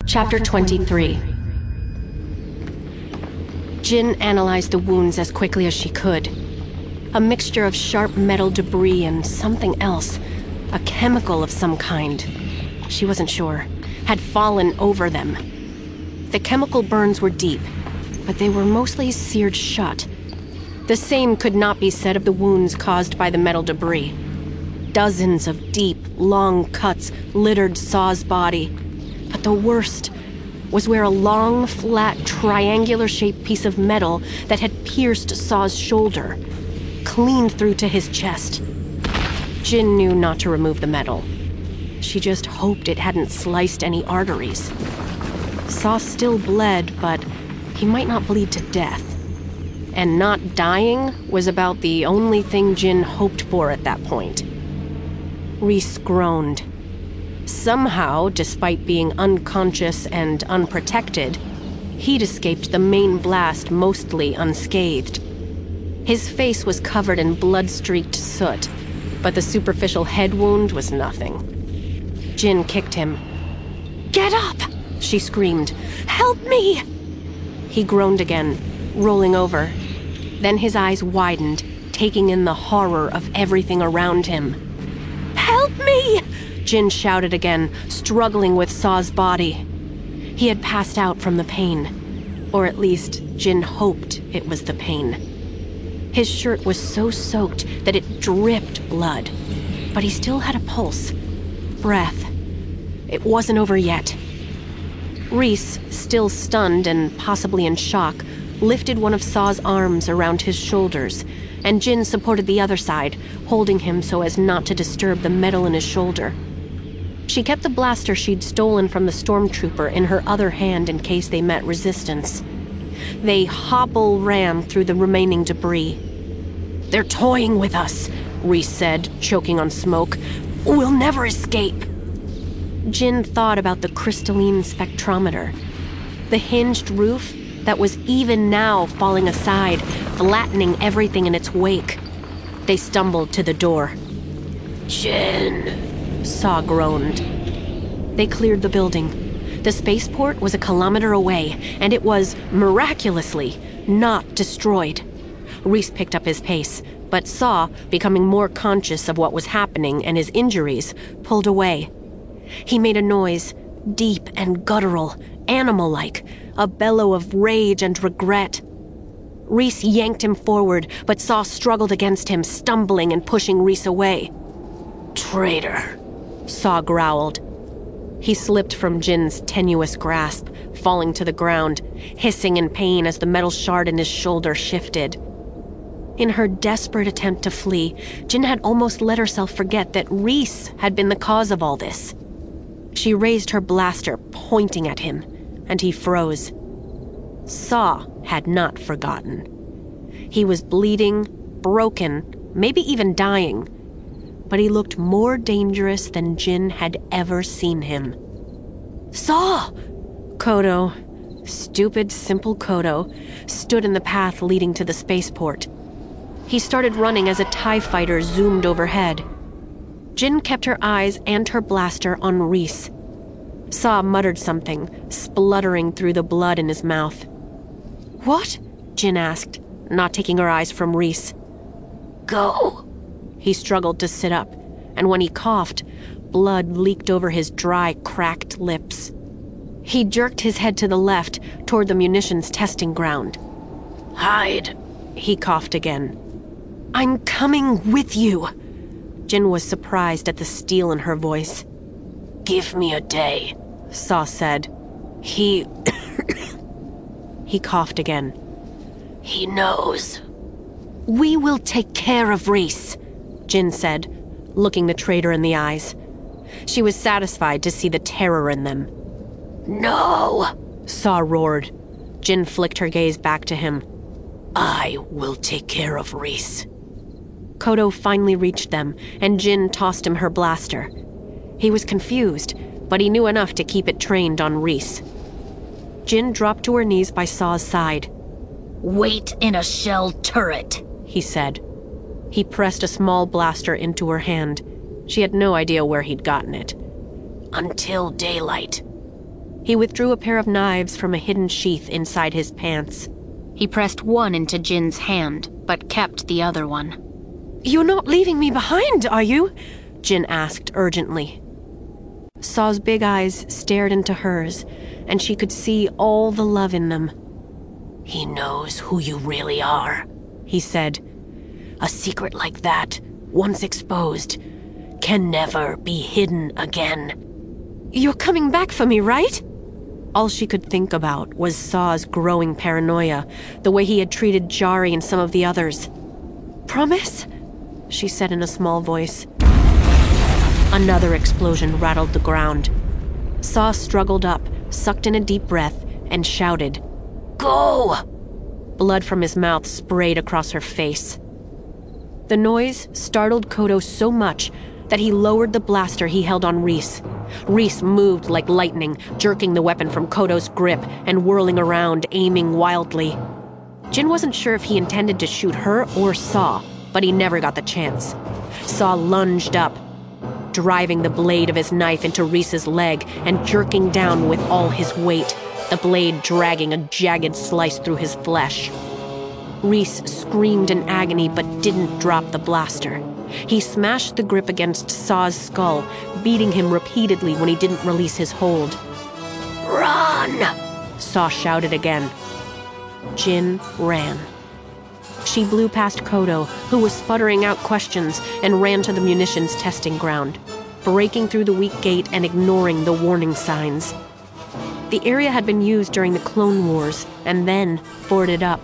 Chapter 23. Jin analyzed the wounds as quickly as she could. A mixture of sharp metal debris and something else, a chemical of some kind, she wasn't sure, had fallen over them. The chemical burns were deep, but they were mostly seared shut. The same could not be said of the wounds caused by the metal debris. Dozens of deep, long cuts littered Saw's body. But the worst was where a long, flat, triangular-shaped piece of metal that had pierced Saw's shoulder, clean through to his chest. Jin knew not to remove the metal. She just hoped it hadn't sliced any arteries. Saw still bled, but he might not bleed to death. And not dying was about the only thing Jin hoped for at that point. Reese groaned. Somehow, despite being unconscious and unprotected, he'd escaped the main blast mostly unscathed. His face was covered in blood-streaked soot, but the superficial head wound was nothing. Jin kicked him. "Get up!" she screamed. "Help me!" He groaned again, rolling over. Then his eyes widened, taking in the horror of everything around him. "Help me!" Jin shouted again, struggling with Saw's body. He had passed out from the pain. Or at least, Jin hoped it was the pain. His shirt was so soaked that it dripped blood. But he still had a pulse. Breath. It wasn't over yet. Reese, still stunned and possibly in shock, lifted one of Saw's arms around his shoulders, and Jin supported the other side, holding him so as not to disturb the metal in his shoulder. She kept the blaster she'd stolen from the stormtrooper in her other hand in case they met resistance. They hobble-ran through the remaining debris. "They're toying with us," Reese said, choking on smoke. "We'll never escape." Jin thought about the crystalline spectrometer. The hinged roof that was even now falling aside, flattening everything in its wake. They stumbled to the door. "Jin," Saw groaned. They cleared the building. The spaceport was a kilometer away, and it was, miraculously, not destroyed. Reese picked up his pace, but Saw, becoming more conscious of what was happening and his injuries, pulled away. He made a noise, deep and guttural, animal-like, a bellow of rage and regret. Reese yanked him forward, but Saw struggled against him, stumbling and pushing Reese away. "Traitor," Saw growled. He slipped from Jin's tenuous grasp, falling to the ground, hissing in pain as the metal shard in his shoulder shifted. In her desperate attempt to flee, Jin had almost let herself forget that Reese had been the cause of all this. She raised her blaster, pointing at him, and he froze. Saw had not forgotten. He was bleeding, broken, maybe even dying, but he looked more dangerous than Jin had ever seen him. "Saw!" Kodo, stupid, simple Kodo, stood in the path leading to the spaceport. He started running as a TIE fighter zoomed overhead. Jin kept her eyes and her blaster on Reese. Saw muttered something, spluttering through the blood in his mouth. "What?" Jin asked, not taking her eyes from Reese. "Go." He struggled to sit up, and when he coughed, blood leaked over his dry, cracked lips. He jerked his head to the left, toward the munitions testing ground. "Hide," he coughed again. "I'm coming with you." Jin was surprised at the steel in her voice. "Give me a day," Saw said. He coughed again. "He knows." "We will take care of Reese," Jin said, looking the traitor in the eyes. She was satisfied to see the terror in them. "No," Saw roared. Jin flicked her gaze back to him. "I will take care of Reese." Kodo finally reached them, and Jin tossed him her blaster. He was confused, but he knew enough to keep it trained on Reese. Jin dropped to her knees by Saw's side. "Wait in a shell turret," he said. He pressed a small blaster into her hand. She had no idea where he'd gotten it. "Until daylight." He withdrew a pair of knives from a hidden sheath inside his pants. He pressed one into Jin's hand, but kept the other one. "You're not leaving me behind, are you?" Jin asked urgently. Saw's big eyes stared into hers, and she could see all the love in them. "He knows who you really are," he said. "A secret like that, once exposed, can never be hidden again." "You're coming back for me, right?" All she could think about was Saw's growing paranoia, the way he had treated Jari and some of the others. "Promise?" she said in a small voice. Another explosion rattled the ground. Saw struggled up, sucked in a deep breath, and shouted, "Go!" Blood from his mouth sprayed across her face. The noise startled Kodo so much that he lowered the blaster he held on Reese. Reese moved like lightning, jerking the weapon from Kodo's grip and whirling around, aiming wildly. Jin wasn't sure if he intended to shoot her or Saw, but he never got the chance. Saw lunged up, driving the blade of his knife into Reese's leg and jerking down with all his weight, the blade dragging a jagged slice through his flesh. Reese screamed in agony but didn't drop the blaster. He smashed the grip against Saw's skull, beating him repeatedly when he didn't release his hold. "Run!" Saw shouted again. Jin ran. She blew past Kodo, who was sputtering out questions, and ran to the munitions testing ground, breaking through the weak gate and ignoring the warning signs. The area had been used during the Clone Wars, and then boarded up.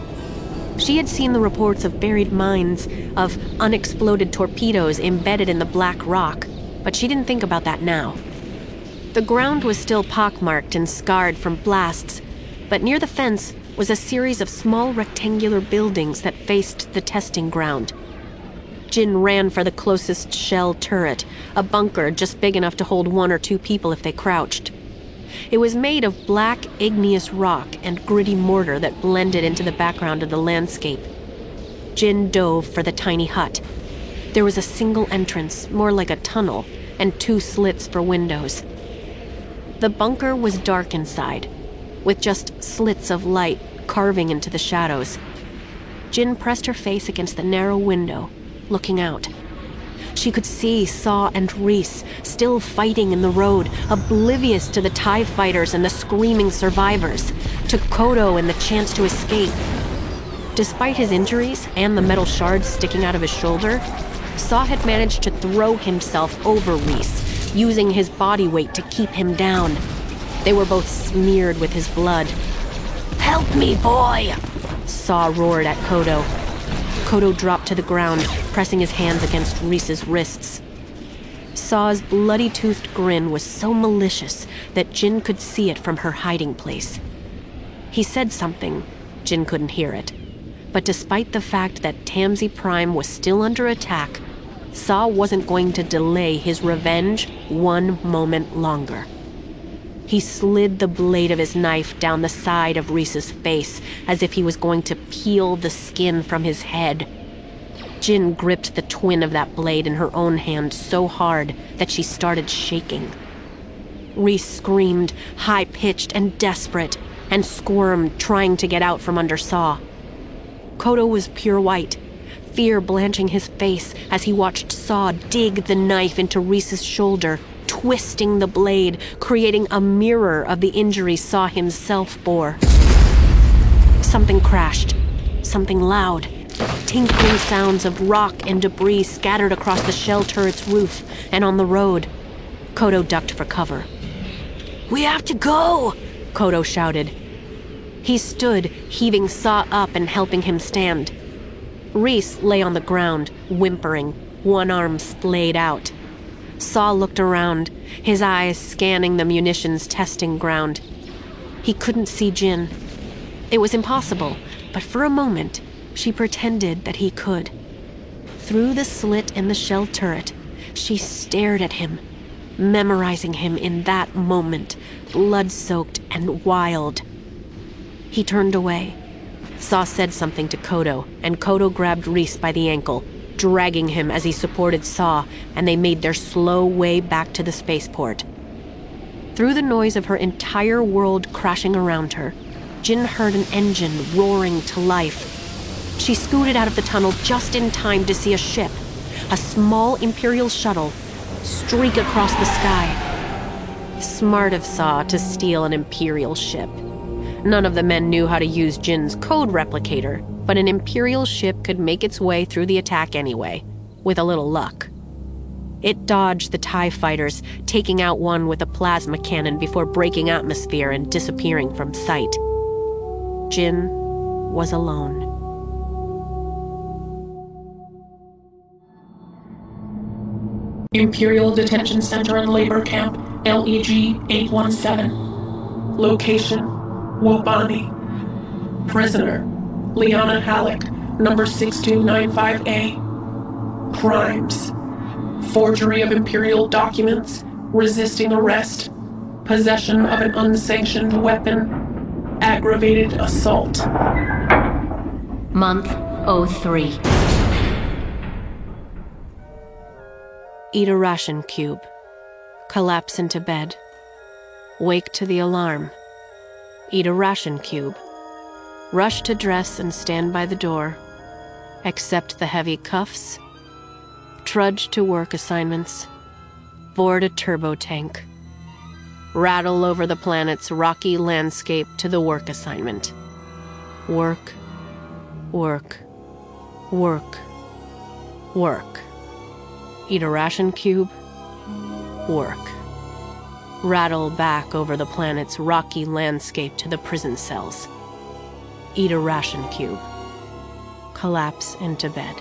She had seen the reports of buried mines, of unexploded torpedoes embedded in the black rock, but she didn't think about that now. The ground was still pockmarked and scarred from blasts, but near the fence was a series of small rectangular buildings that faced the testing ground. Jin ran for the closest shell turret, a bunker just big enough to hold 1 or 2 people if they crouched. It was made of black, igneous rock and gritty mortar that blended into the background of the landscape. Jin dove for the tiny hut. There was a single entrance, more like a tunnel, and 2 slits for windows. The bunker was dark inside, with just slits of light carving into the shadows. Jin pressed her face against the narrow window, looking out. She could see Saw and Reese still fighting in the road, oblivious to the TIE fighters and the screaming survivors, to Kodo and the chance to escape. Despite his injuries and the metal shards sticking out of his shoulder, Saw had managed to throw himself over Reese, using his body weight to keep him down. They were both smeared with his blood. "Help me, boy!" Saw roared at Kodo. Kodo dropped to the ground, pressing his hands against Reese's wrists. Saw's bloody-toothed grin was so malicious that Jin could see it from her hiding place. He said something. Jin couldn't hear it. But despite the fact that Tamsi Prime was still under attack, Saw wasn't going to delay his revenge 1 moment longer. He slid the blade of his knife down the side of Reese's face as if he was going to peel the skin from his head. Jin gripped the twin of that blade in her own hand so hard that she started shaking. Reese screamed, high-pitched and desperate, and squirmed, trying to get out from under Saw. Kodo was pure white, fear blanching his face as he watched Saw dig the knife into Reese's shoulder, twisting the blade, creating a mirror of the injury Saw himself bore. Something crashed. Something loud. Tinkling sounds of rock and debris scattered across the shell turret's roof and on the road. Kodo ducked for cover. "We have to go!" Kodo shouted. He stood, heaving Saw up and helping him stand. Reese lay on the ground, whimpering, one arm splayed out. Saw looked around, his eyes scanning the munitions testing ground. He couldn't see Jin. It was impossible, but for a moment, she pretended that he could. Through the slit in the shell turret, she stared at him, memorizing him in that moment, blood-soaked and wild. He turned away. Saw said something to Kodo, and Kodo grabbed Reese by the ankle, dragging him as he supported Saw, and they made their slow way back to the spaceport. Through the noise of her entire world crashing around her, Jin heard an engine roaring to life. She scooted out of the tunnel just in time to see a ship, a small Imperial shuttle, streak across the sky. Smart of Saw to steal an Imperial ship. None of the men knew how to use Jin's code replicator, but an Imperial ship could make its way through the attack anyway, with a little luck. It dodged the TIE fighters, taking out one with a plasma cannon before breaking atmosphere and disappearing from sight. Jin was alone. Imperial Detention Center and Labor Camp, LEG 817. Location, Wobani. Prisoner, Liana Halleck, number 6295A. Crimes: forgery of Imperial documents, resisting arrest, possession of an unsanctioned weapon, aggravated assault. Month 03. Eat a ration cube. Collapse into bed. Wake to the alarm. Eat a ration cube. Rush to dress and stand by the door. Accept the heavy cuffs. Trudge to work assignments. Board a turbo tank. Rattle over the planet's rocky landscape to the work assignment. Work, work, work, work. Eat a ration cube. Work. Rattle back over the planet's rocky landscape to the prison cells. Eat a ration cube. Collapse into bed.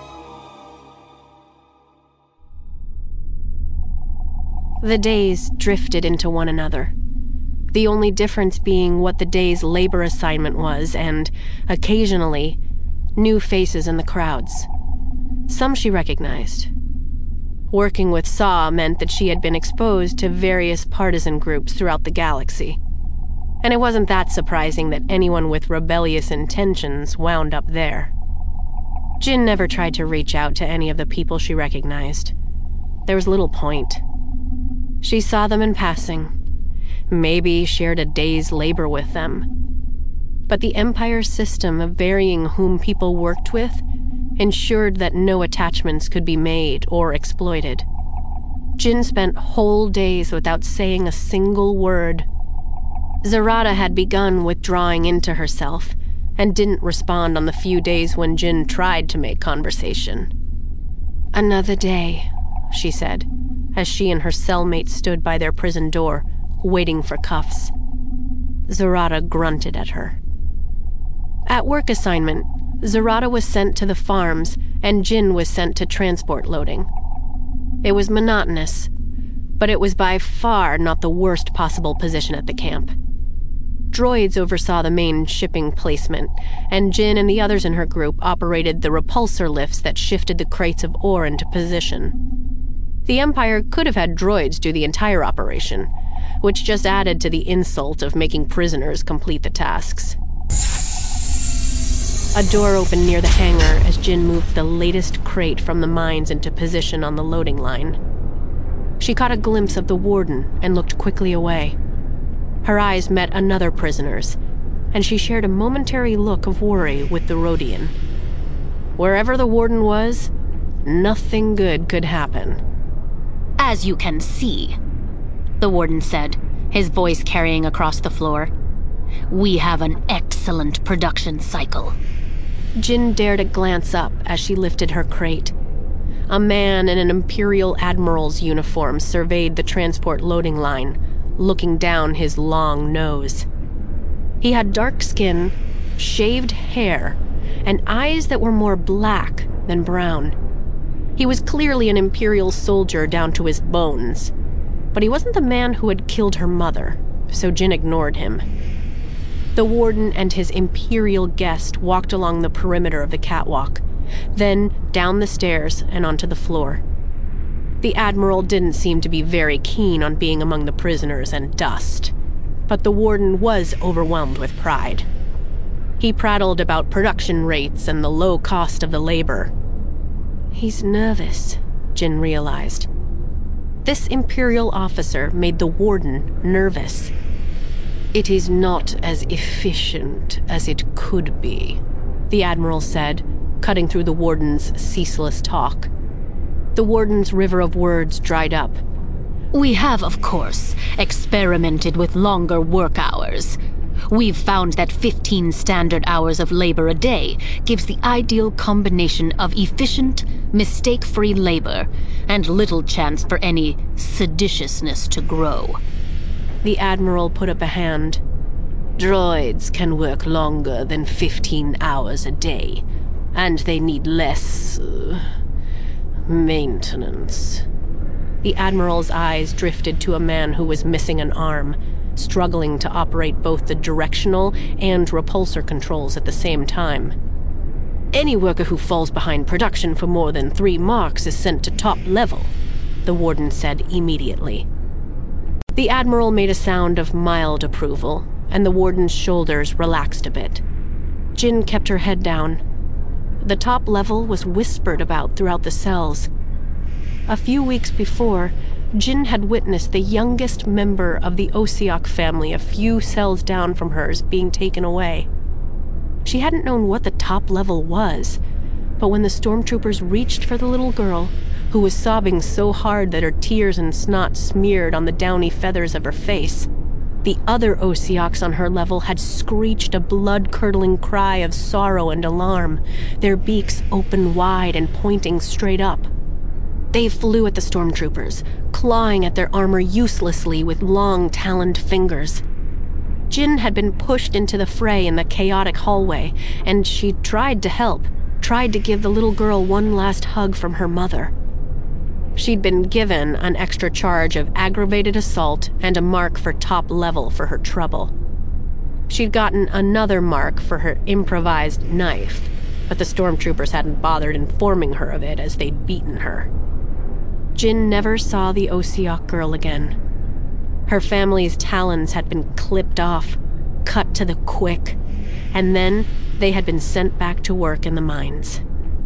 The days drifted into one another, the only difference being what the day's labor assignment was and, occasionally, new faces in the crowds. Some she recognized. Working with Saw meant that she had been exposed to various partisan groups throughout the galaxy. And it wasn't that surprising that anyone with rebellious intentions wound up there. Jin never tried to reach out to any of the people she recognized. There was little point. She saw them in passing, maybe shared a day's labor with them. But the Empire's system of varying whom people worked with ensured that no attachments could be made or exploited. Jin spent whole days without saying a single word. Zarada had begun withdrawing into herself and didn't respond on the few days when Jin tried to make conversation. "Another day," she said, as she and her cellmate stood by their prison door, waiting for cuffs. Zarada grunted at her. At work assignment, Zarada was sent to the farms, and Jin was sent to transport loading. It was monotonous, but it was by far not the worst possible position at the camp. Droids oversaw the main shipping placement, and Jin and the others in her group operated the repulsor lifts that shifted the crates of ore into position. The Empire could have had droids do the entire operation, which just added to the insult of making prisoners complete the tasks. A door opened near the hangar as Jin moved the latest crate from the mines into position on the loading line. She caught a glimpse of the warden and looked quickly away. Her eyes met another prisoner's, and she shared a momentary look of worry with the Rodian. Wherever the warden was, nothing good could happen. "As you can see," the warden said, his voice carrying across the floor, "we have an excellent production cycle." Jin dared a glance up as she lifted her crate. A man in an Imperial Admiral's uniform surveyed the transport loading line, looking down his long nose. He had dark skin, shaved hair, and eyes that were more black than brown. He was clearly an Imperial soldier down to his bones, but he wasn't the man who had killed her mother, so Jin ignored him. The warden and his Imperial guest walked along the perimeter of the catwalk, then down the stairs and onto the floor. The Admiral didn't seem to be very keen on being among the prisoners and dust, but the warden was overwhelmed with pride. He prattled about production rates and the low cost of the labor. He's nervous, Jin realized. This Imperial officer made the Warden nervous. "It is not as efficient as it could be," the Admiral said, cutting through the Warden's ceaseless talk. The Warden's river of words dried up. "We have, of course, experimented with longer work hours. We've found that 15 standard hours of labor a day gives the ideal combination of efficient, mistake-free labor and little chance for any seditiousness to grow." The Admiral put up a hand. "Droids can work longer than 15 hours a day, and they need less maintenance." The Admiral's eyes drifted to a man who was missing an arm, struggling to operate both the directional and repulsor controls at the same time. "Any worker who falls behind production for more than 3 marks is sent to top level," the Warden said immediately. The Admiral made a sound of mild approval, and the Warden's shoulders relaxed a bit. Jin kept her head down. The top level was whispered about throughout the cells. A few weeks before, Jin had witnessed the youngest member of the Osiok family a few cells down from hers being taken away. She hadn't known what the top level was, but when the stormtroopers reached for the little girl, who was sobbing so hard that her tears and snot smeared on the downy feathers of her face, the other Osioks on her level had screeched a blood-curdling cry of sorrow and alarm, their beaks open wide and pointing straight up. They flew at the stormtroopers, clawing at their armor uselessly with long, taloned fingers. Jin had been pushed into the fray in the chaotic hallway, and she tried to help, tried to give the little girl one last hug from her mother. She'd been given an extra charge of aggravated assault and a mark for top level for her trouble. She'd gotten another mark for her improvised knife, but the stormtroopers hadn't bothered informing her of it as they'd beaten her. Jin never saw the Osiok girl again. Her family's talons had been clipped off, cut to the quick, and then they had been sent back to work in the mines.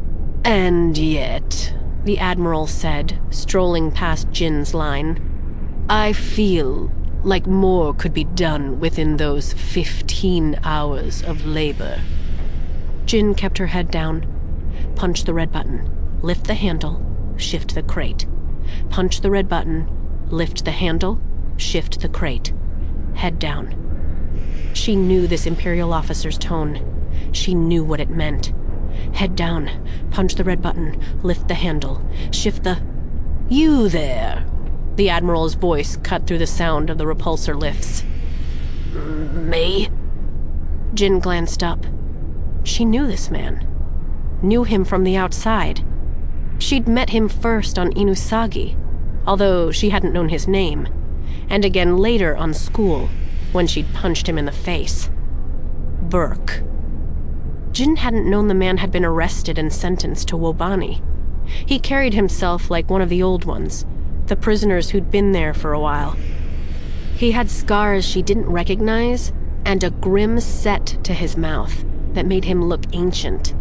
"And yet," the Admiral said, strolling past Jin's line, "I feel like more could be done within those 15 hours of labor." Jin kept her head down. Punch the red button. Lift the handle. Shift the crate. Punch the red button. Lift the handle. Shift the crate. Head down. She knew this Imperial officer's tone. She knew what it meant. Head down. Punch the red button. Lift the handle. Shift the... "You there!" The Admiral's voice cut through the sound of the repulsor lifts. "Me?" Jin glanced up. She knew this man. Knew him from the outside. She'd met him first on Inusagi, although she hadn't known his name, and again later on school, when she'd punched him in the face. Burke. Jin hadn't known the man had been arrested and sentenced to Wobani. He carried himself like one of the old ones, the prisoners who'd been there for a while. He had scars she didn't recognize, and a grim set to his mouth that made him look ancient.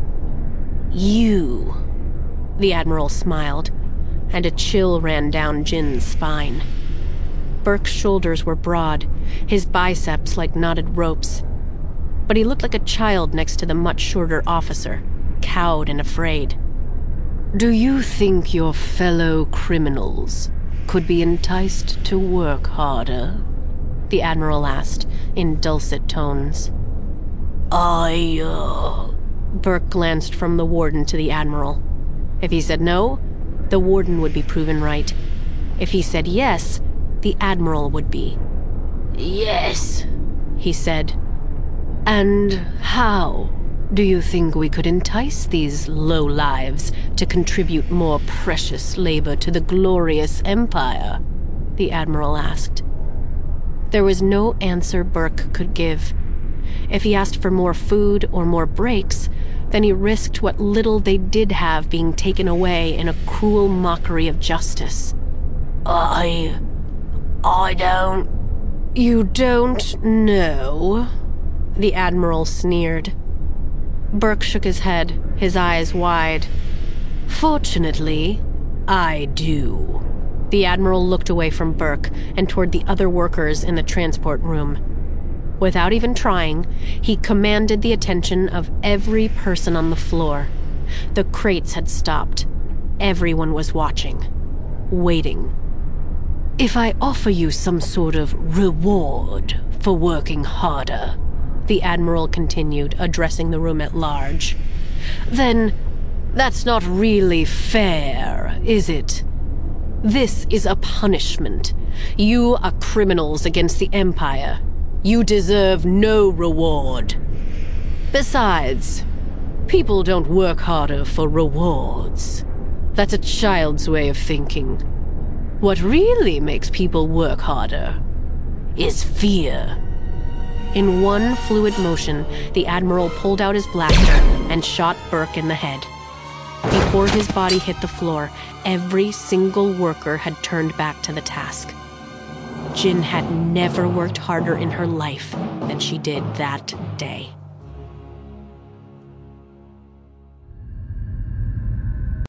"You," the Admiral smiled, and a chill ran down Jin's spine. Burke's shoulders were broad, his biceps like knotted ropes. But he looked like a child next to the much shorter officer, cowed and afraid. "Do you think your fellow criminals could be enticed to work harder?" the Admiral asked in dulcet tones. Burke glanced from the Warden to the Admiral. If he said no, the Warden would be proven right. If he said yes, the Admiral would be. "Yes," he said. "And how do you think we could entice these lowlives to contribute more precious labor to the glorious Empire?" the Admiral asked. There was no answer Burke could give. If he asked for more food or more breaks, then he risked what little they did have being taken away in a cruel mockery of justice. I don't... "You don't know?" the Admiral sneered. Burke shook his head, his eyes wide. "Fortunately, I do. The Admiral looked away from Burke and toward the other workers in the transport room. Without even trying, he commanded the attention of every person on the floor. The crates had stopped. Everyone was watching, waiting. "If I offer you some sort of reward for working harder," the Admiral continued, addressing the room at large, "then that's not really fair, is it? This is a punishment. You are criminals against the Empire. You deserve no reward. Besides, people don't work harder for rewards. That's a child's way of thinking. What really makes people work harder is fear." In one fluid motion, the Admiral pulled out his blaster and shot Burke in the head. Before his body hit the floor, every single worker had turned back to the task. Jin had never worked harder in her life than she did that day.